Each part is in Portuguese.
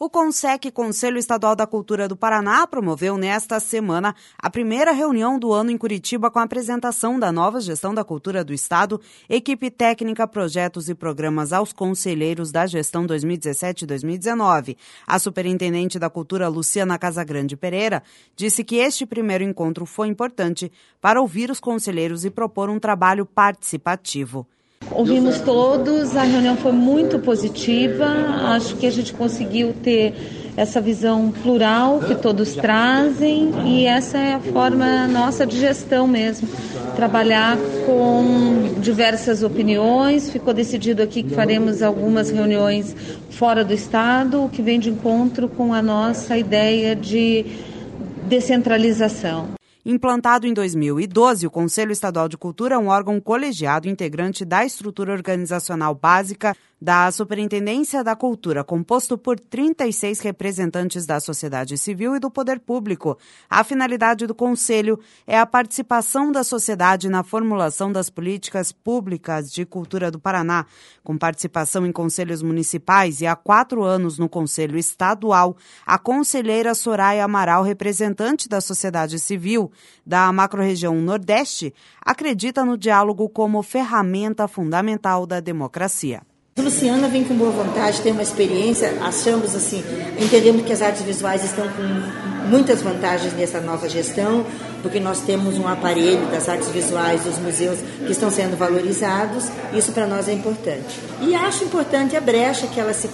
O CONSEC, Conselho Estadual da Cultura do Paraná, promoveu nesta semana a primeira reunião do ano em Curitiba com a apresentação da nova gestão da cultura do Estado, equipe técnica, projetos e programas aos conselheiros da gestão 2017-2019. A superintendente da Cultura, Luciana Casagrande Pereira, disse que este primeiro encontro foi importante para ouvir os conselheiros e propor um trabalho participativo. Ouvimos todos, a reunião foi muito positiva, acho que a gente conseguiu ter essa visão plural que todos trazem e essa é a forma nossa de gestão mesmo, trabalhar com diversas opiniões. Ficou decidido aqui que faremos algumas reuniões fora do estado, o que vem de encontro com a nossa ideia de descentralização. Implantado em 2012, o Conselho Estadual de Cultura é um órgão colegiado integrante da estrutura organizacional básica da Superintendência da Cultura, composto por 36 representantes da sociedade civil e do poder público. A finalidade do Conselho é a participação da sociedade na formulação das políticas públicas de cultura do Paraná, com participação em conselhos municipais e há 4 anos no Conselho Estadual. A conselheira Soraya Amaral, representante da sociedade civil da macro-região Nordeste, acredita no diálogo como ferramenta fundamental da democracia. Luciana vem com boa vontade, tem uma experiência, entendemos que as artes visuais estão com muitas vantagens nessa nova gestão, porque nós temos um aparelho das artes visuais dos museus que estão sendo valorizados, isso para nós é importante. E acho importante a brecha que ela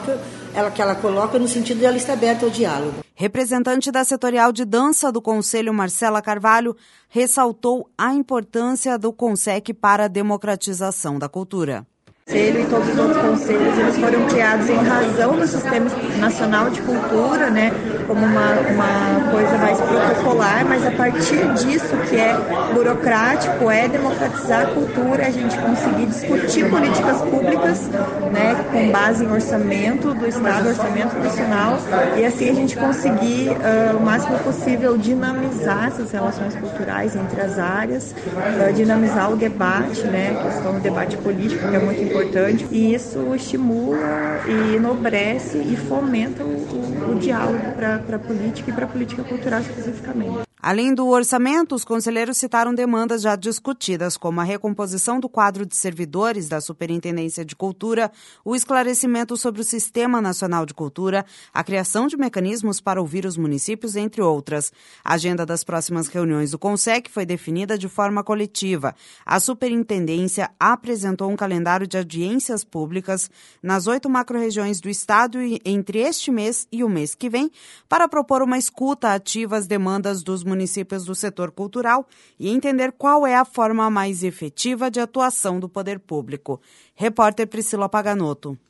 coloca no sentido de ela estar aberta ao diálogo. Representante da setorial de dança do Conselho, Marcela Carvalho, ressaltou a importância do CONSEC para a democratização da cultura. E todos os outros conselhos, eles foram criados em razão do Sistema Nacional de Cultura, né, como uma coisa mais protocolar, mas a partir disso que é burocrático, é democratizar a cultura, a gente conseguir discutir políticas públicas, né, com base em orçamento do Estado, orçamento nacional, e assim a gente conseguir o máximo possível dinamizar essas relações culturais entre as áreas, dinamizar o debate, né, a questão do debate político, que é muito importante, e isso estimula e enobrece e fomenta o diálogo para a política e para a política cultural especificamente. Além do orçamento, os conselheiros citaram demandas já discutidas, como a recomposição do quadro de servidores da Superintendência de Cultura, o esclarecimento sobre o Sistema Nacional de Cultura, a criação de mecanismos para ouvir os municípios, entre outras. A agenda das próximas reuniões do CONSEC foi definida de forma coletiva. A Superintendência apresentou um calendário de audiências públicas nas 8 macro-regiões do Estado entre este mês e o mês que vem, para propor uma escuta ativa às demandas dos municípios do setor cultural e entender qual é a forma mais efetiva de atuação do poder público. Repórter Priscila Paganotto.